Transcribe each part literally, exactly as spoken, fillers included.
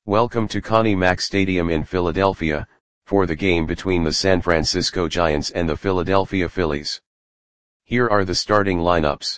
Welcome to Connie Mack Stadium in Philadelphia, for the game between the San Francisco Giants and the Philadelphia Phillies. Here are the starting lineups.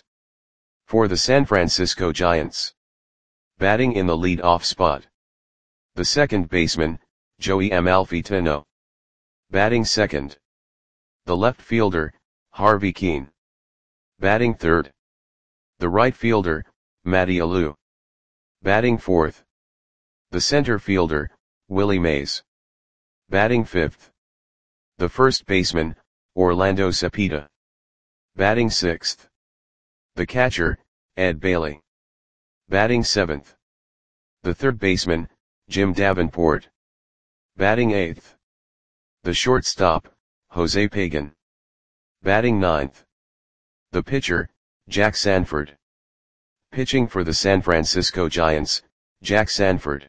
For the San Francisco Giants. Batting in the lead-off spot. The second baseman, Joey Amalfitano. Batting second. The left fielder, Harvey Kuenn. Batting third. The right fielder, Matty Alou. Batting fourth. The center fielder, Willie Mays. Batting fifth. The first baseman, Orlando Cepeda. Batting sixth. The catcher, Ed Bailey. Batting seventh. The third baseman, Jim Davenport. Batting eighth. The shortstop, Jose Pagan. Batting ninth. The pitcher, Jack Sanford. Pitching for the San Francisco Giants, Jack Sanford.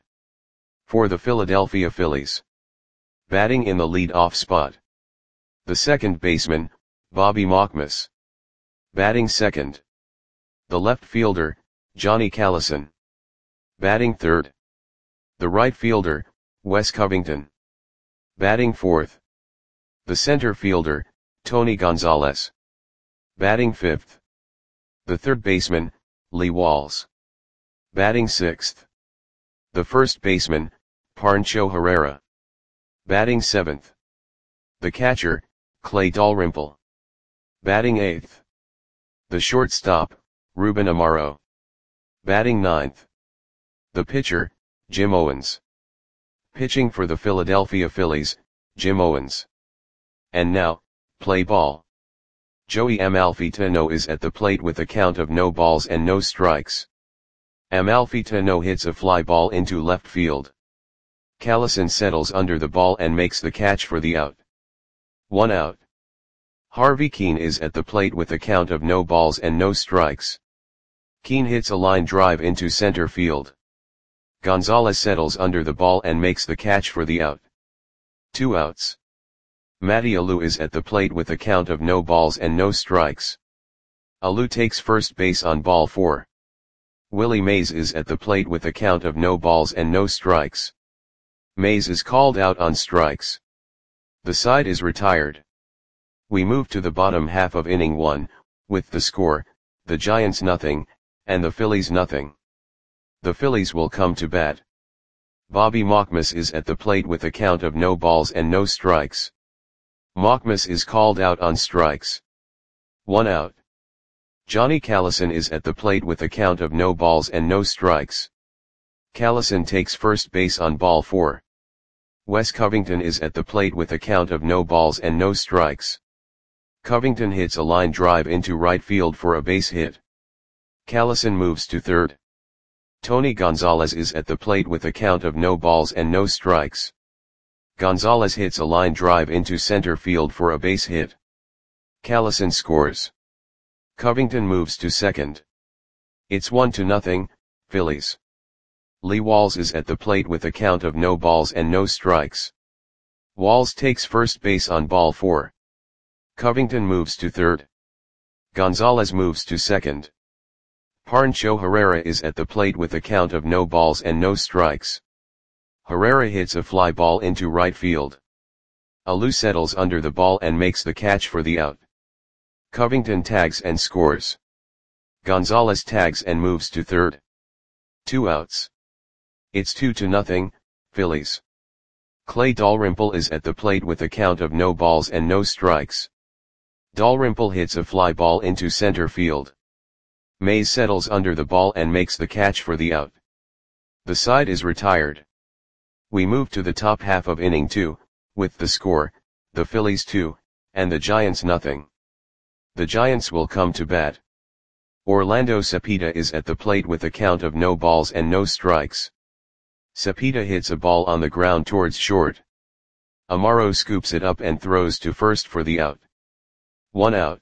For the Philadelphia Phillies. Batting in the lead-off spot. The second baseman, Bobby Markmus. Batting second. The left fielder, Johnny Callison. Batting third. The right fielder, Wes Covington. Batting fourth. The center fielder, Tony Gonzalez. Batting fifth. The third baseman, Lee Walls. Batting sixth. The first baseman, Pancho Herrera. Batting seventh. The catcher, Clay Dalrymple. Batting eighth. The shortstop, Ruben Amaro. Batting ninth. The pitcher, Jim Owens. Pitching for the Philadelphia Phillies, Jim Owens. And now, play ball. Joey Amalfitano is at the plate with a count of no balls and no strikes. Amalfitano hits a fly ball into left field. Callison settles under the ball and makes the catch for the out. One out. Harvey Kuenn is at the plate with a count of no balls and no strikes. Kuenn hits a line drive into center field. Gonzalez settles under the ball and makes the catch for the out. Two outs. Matty Alou is at the plate with a count of no balls and no strikes. Alou takes first base on ball four. Willie Mays is at the plate with a count of no balls and no strikes. Mays is called out on strikes. The side is retired. We move to the bottom half of inning one, with the score, the Giants nothing, and the Phillies nothing. The Phillies will come to bat. Bobby Markmus is at the plate with a count of no balls and no strikes. Markmus is called out on strikes. One out. Johnny Callison is at the plate with a count of no balls and no strikes. Callison takes first base on ball four. Wes Covington is at the plate with a count of no balls and no strikes. Covington hits a line drive into right field for a base hit. Callison moves to third. Tony Gonzalez is at the plate with a count of no balls and no strikes. Gonzalez hits a line drive into center field for a base hit. Callison scores. Covington moves to second. It's one to nothing, Phillies. Lee Walls is at the plate with a count of no balls and no strikes. Walls takes first base on ball four. Covington moves to third. Gonzalez moves to second. Pancho Herrera is at the plate with a count of no balls and no strikes. Herrera hits a fly ball into right field. Alou settles under the ball and makes the catch for the out. Covington tags and scores. Gonzalez tags and moves to third. Two outs. It's two to nothing, Phillies. Clay Dalrymple is at the plate with a count of no balls and no strikes. Dalrymple hits a fly ball into center field. Mays settles under the ball and makes the catch for the out. The side is retired. We move to the top half of inning two, with the score, the Phillies two, and the Giants nothing. The Giants will come to bat. Orlando Cepeda is at the plate with a count of no balls and no strikes. Cepeda hits a ball on the ground towards short. Amaro scoops it up and throws to first for the out. One out.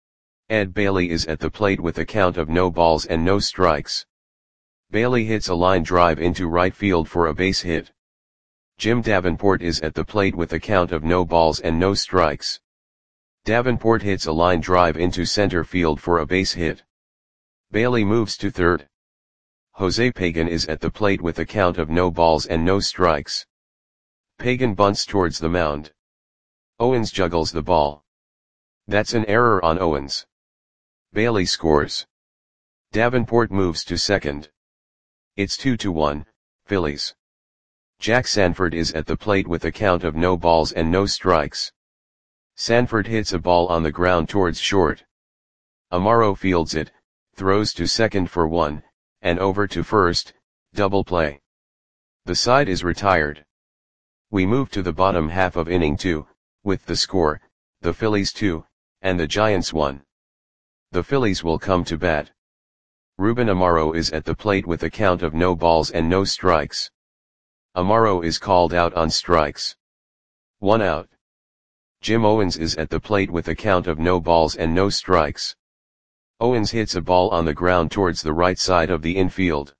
Ed Bailey is at the plate with a count of no balls and no strikes. Bailey hits a line drive into right field for a base hit. Jim Davenport is at the plate with a count of no balls and no strikes. Davenport hits a line drive into center field for a base hit. Bailey moves to third. Jose Pagan is at the plate with a count of no balls and no strikes. Pagan bunts towards the mound. Owens juggles the ball. That's an error on Owens. Bailey scores. Davenport moves to second. It's two to one, Phillies. Jack Sanford is at the plate with a count of no balls and no strikes. Sanford hits a ball on the ground towards short. Amaro fields it, throws to second for one, and over to first, double play. The side is retired. We move to the bottom half of inning two, with the score, the Phillies two, and the Giants one. The Phillies will come to bat. Ruben Amaro is at the plate with a count of no balls and no strikes. Amaro is called out on strikes. One out. Jim Owens is at the plate with a count of no balls and no strikes. Owens hits a ball on the ground towards the right side of the infield.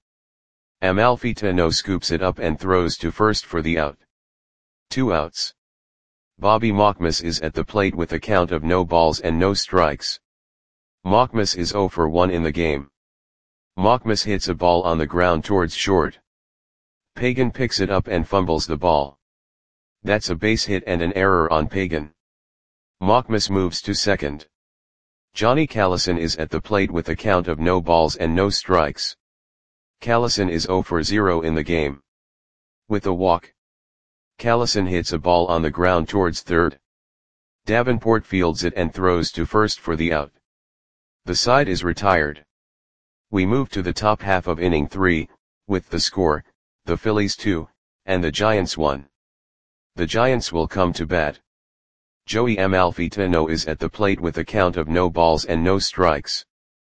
Amalfitano scoops it up and throws to first for the out. Two outs. Bobby Mockmas is at the plate with a count of no balls and no strikes. Mockmas is oh for one in the game. Mockmas hits a ball on the ground towards short. Pagan picks it up and fumbles the ball. That's a base hit and an error on Pagan. Mockmas moves to second. Johnny Callison is at the plate with a count of no balls and no strikes. Callison is oh for zero in the game. With a walk. Callison hits a ball on the ground towards third. Davenport fields it and throws to first for the out. The side is retired. We move to the top half of inning three, with the score, the Phillies two, and the Giants one. The Giants will come to bat. Joey Amalfitano is at the plate with a count of no balls and no strikes.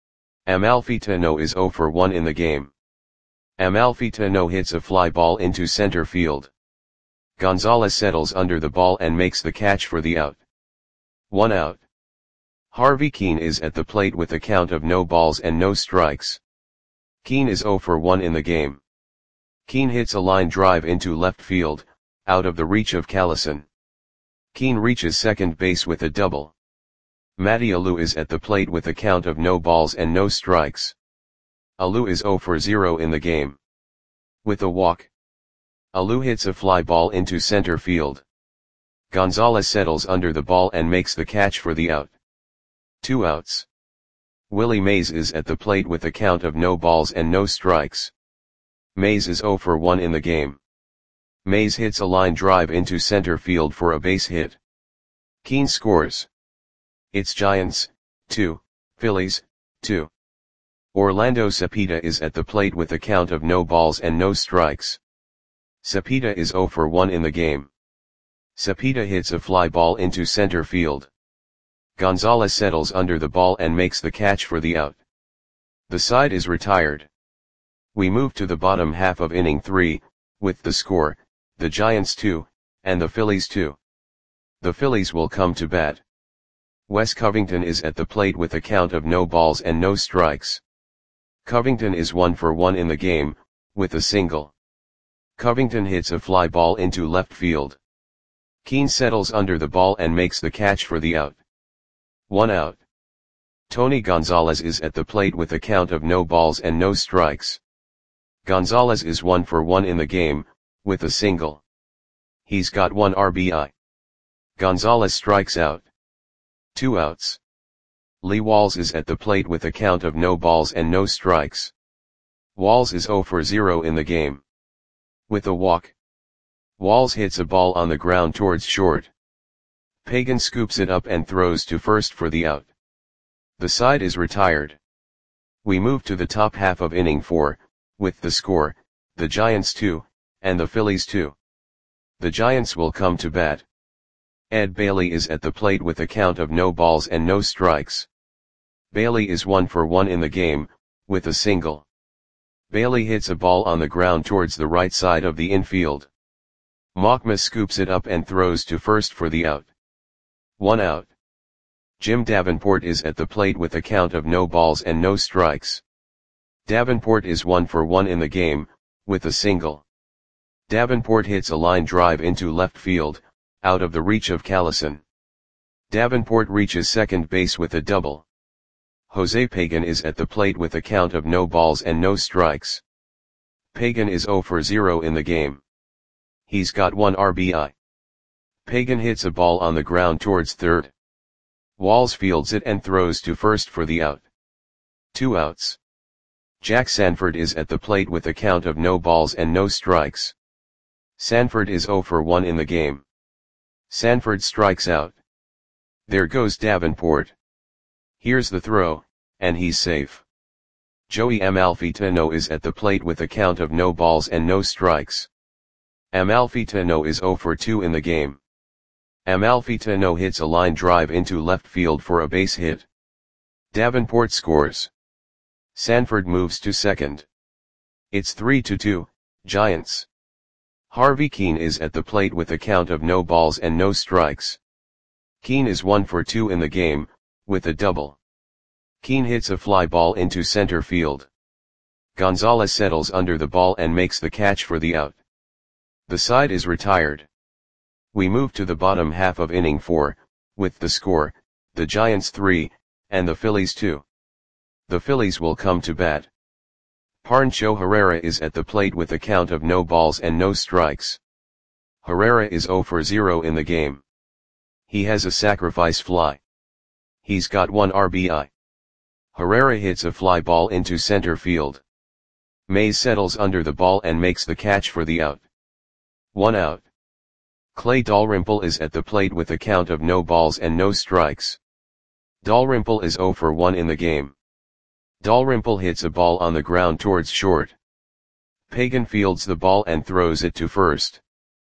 Amalfitano is oh for one in the game. Amalfitano hits a fly ball into center field. Gonzalez settles under the ball and makes the catch for the out. One out. Harvey Keene is at the plate with a count of no balls and no strikes. Keene is oh for one in the game. Keene hits a line drive into left field, out of the reach of Callison. Keene reaches second base with a double. Matty Alou is at the plate with a count of no balls and no strikes. Alou is oh for zero in the game. With a walk. Alou hits a fly ball into center field. Gonzalez settles under the ball and makes the catch for the out. Two outs. Willie Mays is at the plate with a count of no balls and no strikes. Mays is oh for one in the game. Mays hits a line drive into center field for a base hit. Keene scores. It's Giants, two, Phillies, two. Orlando Cepeda is at the plate with a count of no balls and no strikes. Cepeda is oh for one in the game. Cepeda hits a fly ball into center field. Gonzalez settles under the ball and makes the catch for the out. The side is retired. We move to the bottom half of inning three, with the score, the Giants two, and the Phillies two. The Phillies will come to bat. Wes Covington is at the plate with a count of no balls and no strikes. Covington is one for one in the game, with a single. Covington hits a fly ball into left field. Keene settles under the ball and makes the catch for the out. One out. Tony Gonzalez is at the plate with a count of no balls and no strikes. Gonzalez is one for one in the game, with a single. He's got one R B I. Gonzalez strikes out. Two outs. Lee Walls is at the plate with a count of no balls and no strikes. Walls is oh for zero in the game. With a walk. Walls hits a ball on the ground towards short. Pagan scoops it up and throws to first for the out. The side is retired. We move to the top half of inning four, with the score, the Giants two, and the Phillies two. The Giants will come to bat. Ed Bailey is at the plate with a count of no balls and no strikes. Bailey is one for one in the game, with a single. Bailey hits a ball on the ground towards the right side of the infield. Mockmas scoops it up and throws to first for the out. One out. Jim Davenport is at the plate with a count of no balls and no strikes. Davenport is one for one in the game, with a single. Davenport hits a line drive into left field, out of the reach of Callison. Davenport reaches second base with a double. Jose Pagan is at the plate with a count of no balls and no strikes. Pagan is zero for zero in the game. He's got one R B I. Pagan hits a ball on the ground towards third. Walls fields it and throws to first for the out. Two outs. Jack Sanford is at the plate with a count of no balls and no strikes. Sanford is zero for one in the game. Sanford strikes out. There goes Davenport. Here's the throw, and he's safe. Joey Amalfitano is at the plate with a count of no balls and no strikes. Amalfitano is zero for two in the game. Amalfitano hits a line drive into left field for a base hit. Davenport scores. Sanford moves to second. It's three to two, Giants. Harvey Keene is at the plate with a count of no balls and no strikes. Keene is one for two in the game, with a double. Keene hits a fly ball into center field. Gonzalez settles under the ball and makes the catch for the out. The side is retired. We move to the bottom half of inning four, with the score, the Giants three, and the Phillies two. The Phillies will come to bat. Pancho Herrera is at the plate with a count of no balls and no strikes. Herrera is zero for zero in the game. He has a sacrifice fly. He's got one R B I. Herrera hits a fly ball into center field. Mays settles under the ball and makes the catch for the out. One out. Clay Dalrymple is at the plate with a count of no balls and no strikes. Dalrymple is zero for one in the game. Dalrymple hits a ball on the ground towards short. Pagan fields the ball and throws it to first.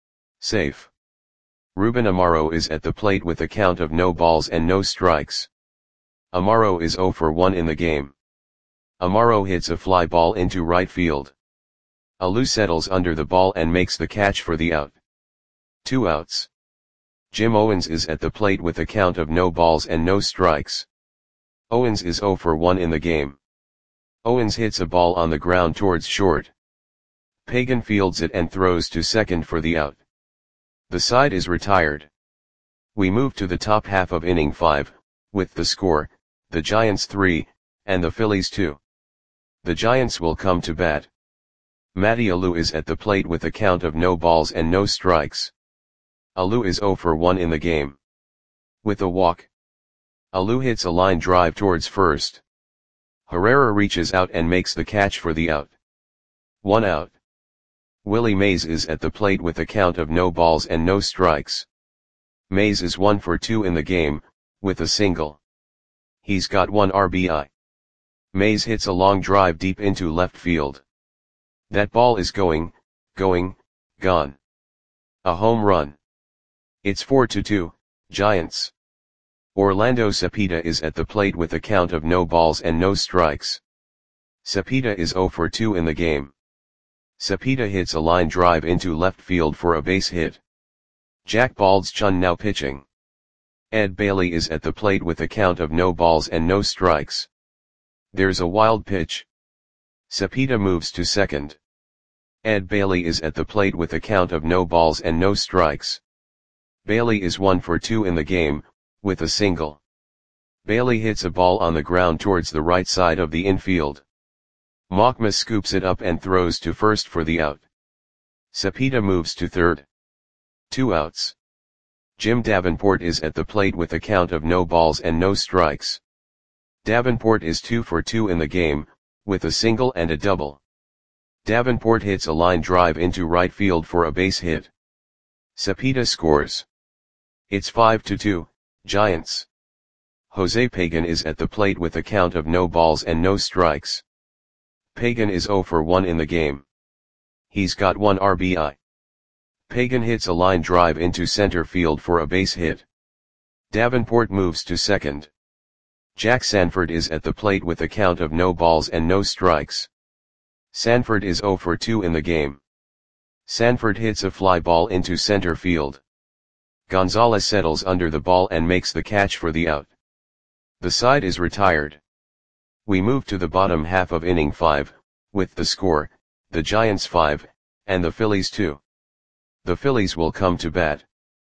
Safe. Ruben Amaro is at the plate with a count of no balls and no strikes. Amaro is zero for one in the game. Amaro hits a fly ball into right field. Alou settles under the ball and makes the catch for the out. Two outs. Jim Owens is at the plate with a count of no balls and no strikes. Owens is zero for one in the game. Owens hits a ball on the ground towards short. Pagan fields it and throws to second for the out. The side is retired. We move to the top half of inning five, with the score, the Giants three, and the Phillies two. The Giants will come to bat. Matty Alou is at the plate with a count of no balls and no strikes. Alou is zero for one in the game. With a walk. Alou hits a line drive towards first. Herrera reaches out and makes the catch for the out. One out. Willie Mays is at the plate with a count of no balls and no strikes. Mays is one for two in the game, with a single. He's got one R B I. Mays hits a long drive deep into left field. That ball is going, going, gone. A home run. It's four to two, Giants. Orlando Cepeda is at the plate with a count of no balls and no strikes. Cepeda is zero for two in the game. Cepeda hits a line drive into left field for a base hit. Jack Baldschun now pitching. Ed Bailey is at the plate with a count of no balls and no strikes. There's a wild pitch. Cepeda moves to second. Ed Bailey is at the plate with a count of no balls and no strikes. Bailey is one for two in the game, with a single. Bailey hits a ball on the ground towards the right side of the infield. Machma scoops it up and throws to first for the out. Cepeda moves to third. Two outs. Jim Davenport is at the plate with a count of no balls and no strikes. Davenport is two for two in the game, with a single and a double. Davenport hits a line drive into right field for a base hit. Cepeda scores. It's five to two, Giants. Jose Pagan is at the plate with a count of no balls and no strikes. Pagan is zero for one in the game. He's got one R B I. Pagan hits a line drive into center field for a base hit. Davenport moves to second. Jack Sanford is at the plate with a count of no balls and no strikes. Sanford is zero for two in the game. Sanford hits a fly ball into center field. Gonzalez settles under the ball and makes the catch for the out. The side is retired. We move to the bottom half of inning five, with the score, the Giants five, and the Phillies two. The Phillies will come to bat.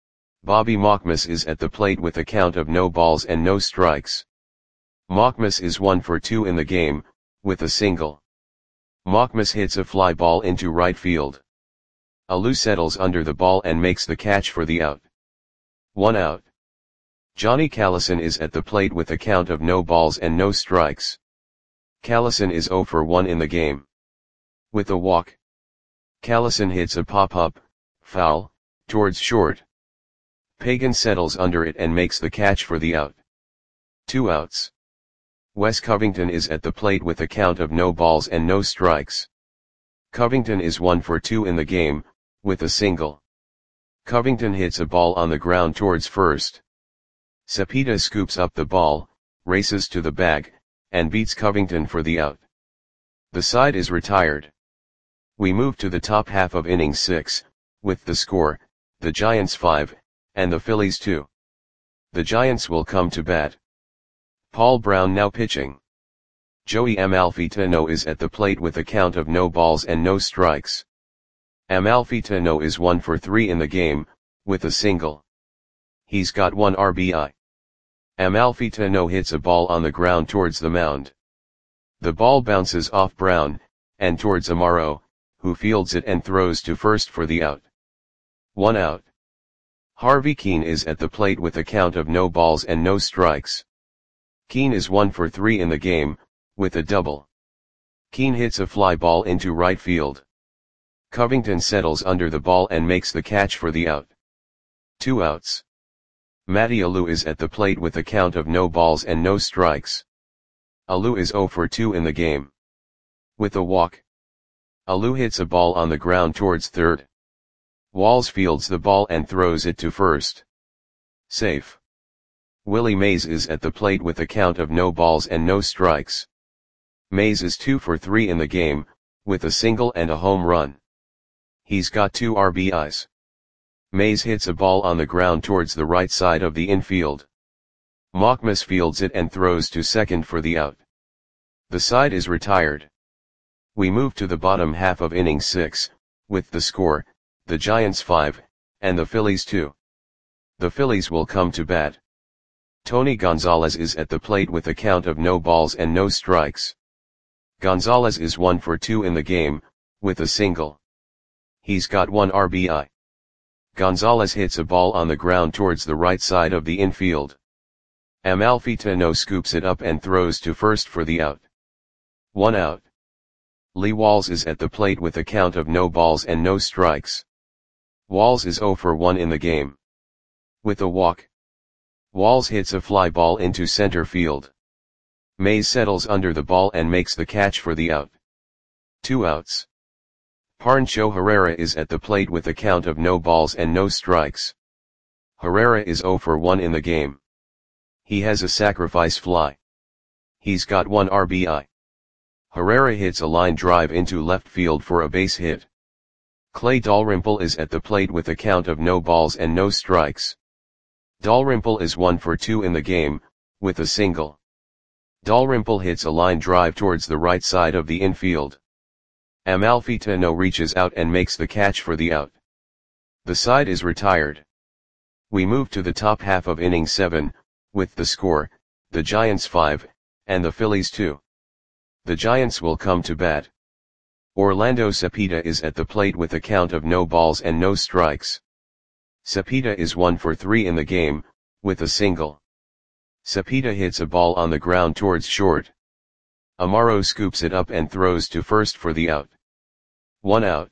Bobby Machmas is at the plate with a count of no balls and no strikes. Machmas is one for two in the game, with a single. Mockmas hits a fly ball into right field. Alou settles under the ball and makes the catch for the out. One out. Johnny Callison is at the plate with a count of no balls and no strikes. Callison is zero for one in the game. With a walk, Callison hits a pop-up, foul, towards short. Pagan settles under it and makes the catch for the out. Two outs. Wes Covington is at the plate with a count of no balls and no strikes. Covington is one for two in the game, with a single. Covington hits a ball on the ground towards first. Cepeda scoops up the ball, races to the bag, and beats Covington for the out. The side is retired. We move to the top half of inning six, with the score, the Giants five, and the Phillies two. The Giants will come to bat. Paul Brown now pitching. Joey Amalfitano is at the plate with a count of no balls and no strikes. Amalfitano is one for three in the game, with a single. He's got one R B I. Amalfitano hits a ball on the ground towards the mound. The ball bounces off Brown, and towards Amaro, who fields it and throws to first for the out. One out. Harvey Keene is at the plate with a count of no balls and no strikes. Keene is one for three in the game, with a double. Keene hits a fly ball into right field. Covington settles under the ball and makes the catch for the out. Two outs. Matty Alou is at the plate with a count of no balls and no strikes. Alou is zero for two in the game. With a walk, Alou hits a ball on the ground towards third. Walls fields the ball and throws it to first. Safe. Willie Mays is at the plate with a count of no balls and no strikes. Mays is two for three in the game, with a single and a home run. He's got two R B Is. Mays hits a ball on the ground towards the right side of the infield. Mockmas fields it and throws to second for the out. The side is retired. We move to the bottom half of inning six, with the score, the Giants five, and the Phillies two. The Phillies will come to bat. Tony Gonzalez is at the plate with a count of no balls and no strikes. Gonzalez is one for two in the game, with a single. He's got one R B I. Gonzalez hits a ball on the ground towards the right side of the infield. Amalfitano scoops it up and throws to first for the out. One out. Lee Walls is at the plate with a count of no balls and no strikes. Walls is zero for one in the game. With a walk, Walls hits a fly ball into center field. Mays settles under the ball and makes the catch for the out. Two outs. Pancho Herrera is at the plate with a count of no balls and no strikes. Herrera is zero for one in the game. He has a sacrifice fly. He's got one R B I. Herrera hits a line drive into left field for a base hit. Clay Dalrymple is at the plate with a count of no balls and no strikes. Dalrymple is one for two in the game, with a single. Dalrymple hits a line drive towards the right side of the infield. Amalfitano reaches out and makes the catch for the out. The side is retired. We move to the top half of inning seven, with the score, the Giants five, and the Phillies two. The Giants will come to bat. Orlando Cepeda is at the plate with a count of no balls and no strikes. Cepeda is one for three in the game, with a single. Cepeda hits a ball on the ground towards short. Amaro scoops it up and throws to first for the out. One out.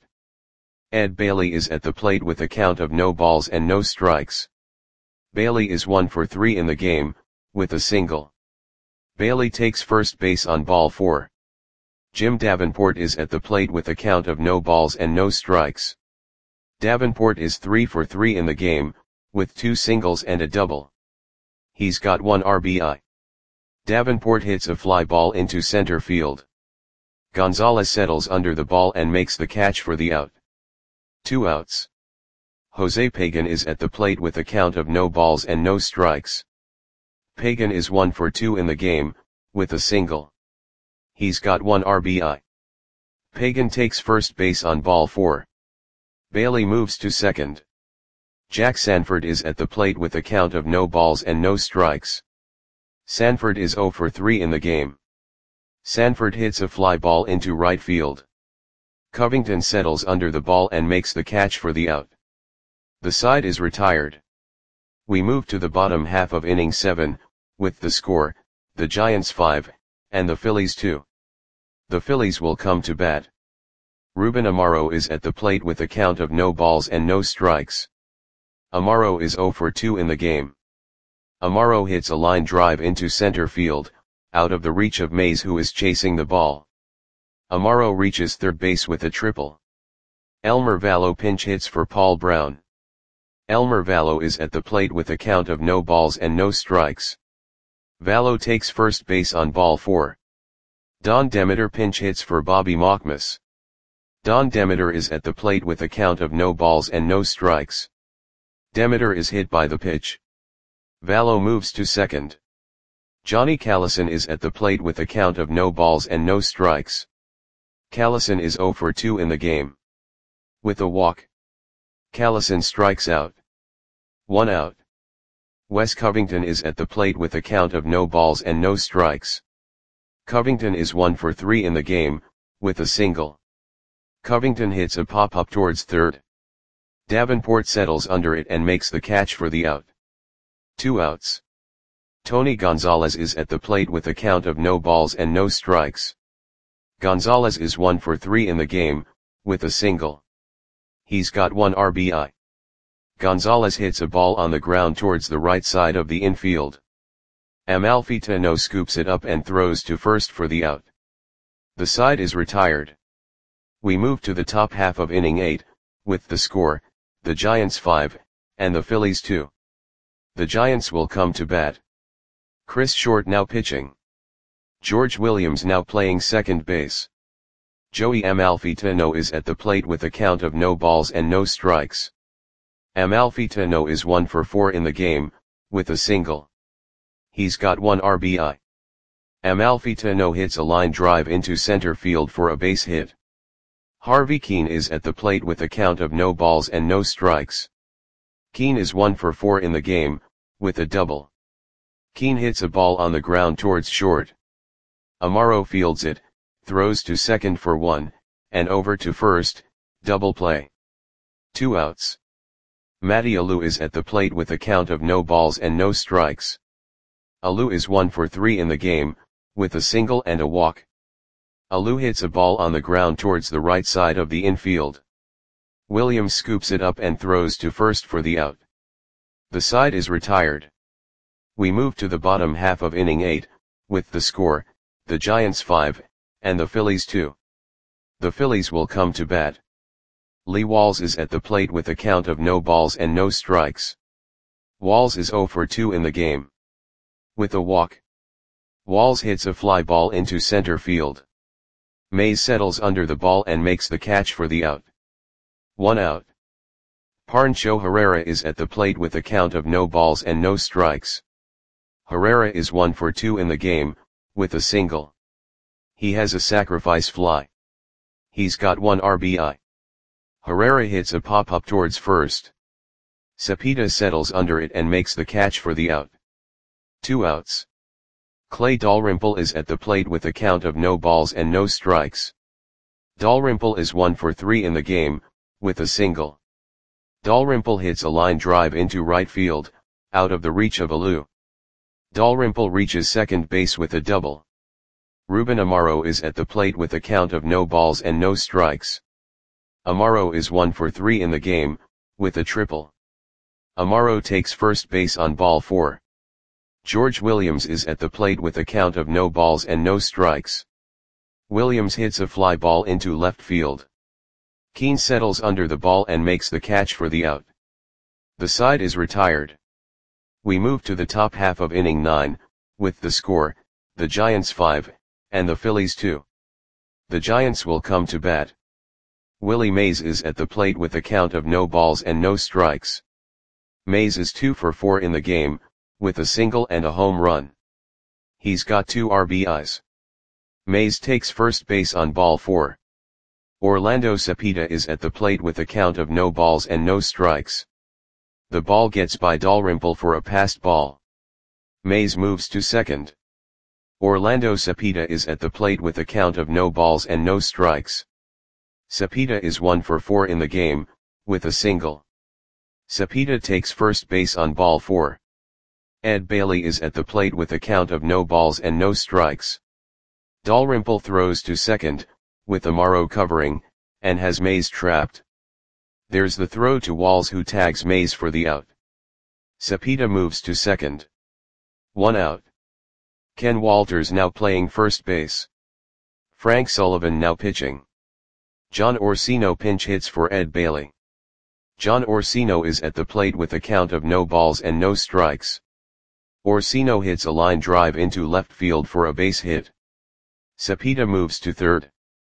Ed Bailey is at the plate with a count of no balls and no strikes. Bailey is one for three in the game, with a single. Bailey takes first base on ball four. Jim Davenport is at the plate with a count of no balls and no strikes. Davenport is three for three in the game, with two singles and a double. He's got one R B I. Davenport hits a fly ball into center field. Gonzalez settles under the ball and makes the catch for the out. Two outs. Jose Pagan is at the plate with a count of no balls and no strikes. Pagan is one for two in the game, with a single. He's got one R B I. Pagan takes first base on ball four. Bailey moves to second. Jack Sanford is at the plate with a count of no balls and no strikes. Sanford is zero for three in the game. Sanford hits a fly ball into right field. Covington settles under the ball and makes the catch for the out. The side is retired. We move to the bottom half of inning seven, with the score, the Giants five, and the Phillies two. The Phillies will come to bat. Ruben Amaro is at the plate with a count of no balls and no strikes. Amaro is zero for two in the game. Amaro hits a line drive into center field, out of the reach of Mays, who is chasing the ball. Amaro reaches third base with a triple. Elmer Vallo pinch hits for Paul Brown. Elmer Vallo is at the plate with a count of no balls and no strikes. Vallo takes first base on ball four. Don Demeter pinch hits for Bobby Mockmas. Don Demeter is at the plate with a count of no balls and no strikes. Demeter is hit by the pitch. Vallo moves to second. Johnny Callison is at the plate with a count of no balls and no strikes. Callison is zero for two in the game. With a walk, Callison strikes out. One out. Wes Covington is at the plate with a count of no balls and no strikes. Covington is one for three in the game, with a single. Covington hits a pop-up towards third. Davenport settles under it and makes the catch for the out. Two outs. Tony Gonzalez is at the plate with a count of no balls and no strikes. Gonzalez is one for three in the game, with a single. He's got one R B I. Gonzalez hits a ball on the ground towards the right side of the infield. Amalfitano scoops it up and throws to first for the out. The side is retired. We move to the top half of inning eight, with the score, the Giants five, and the Phillies two. The Giants will come to bat. Chris Short now pitching. George Williams now playing second base. Joey Amalfitano is at the plate with a count of no balls and no strikes. Amalfitano is one for four in the game, with a single. He's got one R B I. Amalfitano hits a line drive into center field for a base hit. Harvey Keene is at the plate with a count of no balls and no strikes. Keene is one for four in the game, with a double. Keene hits a ball on the ground towards short. Amaro fields it, throws to second for one, and over to first, double play. Two outs. Matty Alou is at the plate with a count of no balls and no strikes. Alou is one for three in the game, with a single and a walk. Alou hits a ball on the ground towards the right side of the infield. Williams scoops it up and throws to first for the out. The side is retired. We move to the bottom half of inning eight, with the score, the Giants five, and the Phillies two. The Phillies will come to bat. Lee Walls is at the plate with a count of no balls and no strikes. Walls is zero for two in the game. With a walk, Walls hits a fly ball into center field. Mays settles under the ball and makes the catch for the out. One out. Pancho Herrera is at the plate with a count of no balls and no strikes. Herrera is one for two in the game, with a single. He has a sacrifice fly. He's got one R B I. Herrera hits a pop-up towards first. Cepeda settles under it and makes the catch for the out. Two outs. Clay Dalrymple is at the plate with a count of no balls and no strikes. Dalrymple is one for three in the game, with a single. Dalrymple hits a line drive into right field, out of the reach of Alou. Dalrymple reaches second base with a double. Ruben Amaro is at the plate with a count of no balls and no strikes. Amaro is one for three in the game, with a triple. Amaro takes first base on ball four. George Williams is at the plate with a count of no balls and no strikes. Williams hits a fly ball into left field. Keene settles under the ball and makes the catch for the out. The side is retired. We move to the top half of inning nine, with the score, the Giants five, and the Phillies two. The Giants will come to bat. Willie Mays is at the plate with a count of no balls and no strikes. Mays is two for four in the game, with a single and a home run. He's got two R B Is. Mays takes first base on ball four. Orlando Cepeda is at the plate with a count of no balls and no strikes. The ball gets by Dalrymple for a passed ball. Mays moves to second. Orlando Cepeda is at the plate with a count of no balls and no strikes. Cepeda is one for four in the game, with a single. Cepeda takes first base on ball four. Ed Bailey is at the plate with a count of no balls and no strikes. Dalrymple throws to second, with Amaro covering, and has Mays trapped. There's the throw to Walls, who tags Mays for the out. Cepeda moves to second. One out. Ken Walters now playing first base. Frank Sullivan now pitching. John Orsino pinch hits for Ed Bailey. John Orsino is at the plate with a count of no balls and no strikes. Orsino hits a line drive into left field for a base hit. Cepeda moves to third.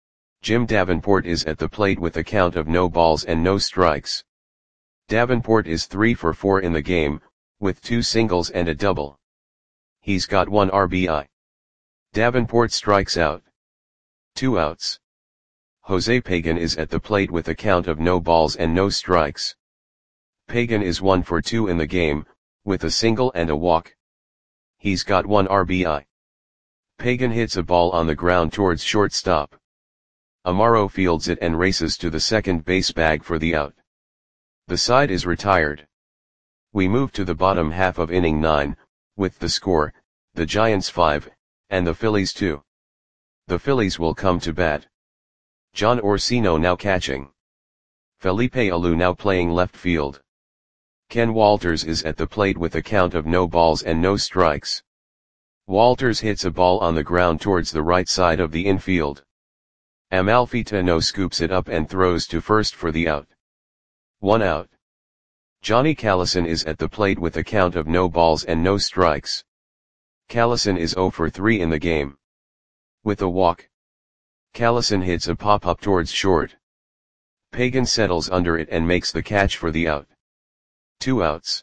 Jim Davenport is at the plate with a count of no balls and no strikes. Davenport is three for four in the game, with two singles and a double. He's got one R B I. Davenport strikes out. Two outs. Jose Pagan is at the plate with a count of no balls and no strikes. Pagan is one for two in the game, with a single and a walk. He's got one R B I. Pagan hits a ball on the ground towards shortstop. Amaro fields it and races to the second base bag for the out. The side is retired. We move to the bottom half of inning nine, with the score, the Giants five, and the Phillies two. The Phillies will come to bat. John Orsino now catching. Felipe Alou now playing left field. Ken Walters is at the plate with a count of no balls and no strikes. Walters hits a ball on the ground towards the right side of the infield. Amalfitano scoops it up and throws to first for the out. One out. Johnny Callison is at the plate with a count of no balls and no strikes. Callison is zero for three in the game. With a walk. Callison hits a pop-up towards short. Pagan settles under it and makes the catch for the out. Two outs.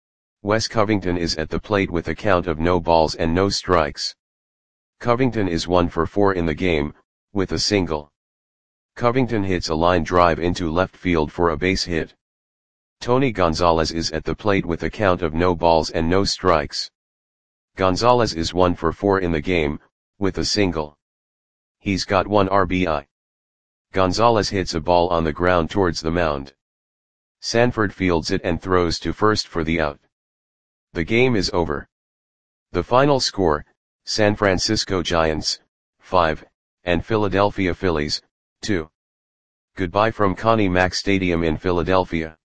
Wes Covington is at the plate with a count of no balls and no strikes. Covington is one for four in the game, with a single. Covington hits a line drive into left field for a base hit. Tony Gonzalez is at the plate with a count of no balls and no strikes. Gonzalez is one for four in the game, with a single. He's got one R B I. Gonzalez hits a ball on the ground towards the mound. Sanford fields it and throws to first for the out. The game is over. The final score, San Francisco Giants, five, and Philadelphia Phillies, two. Goodbye from Connie Mack Stadium in Philadelphia.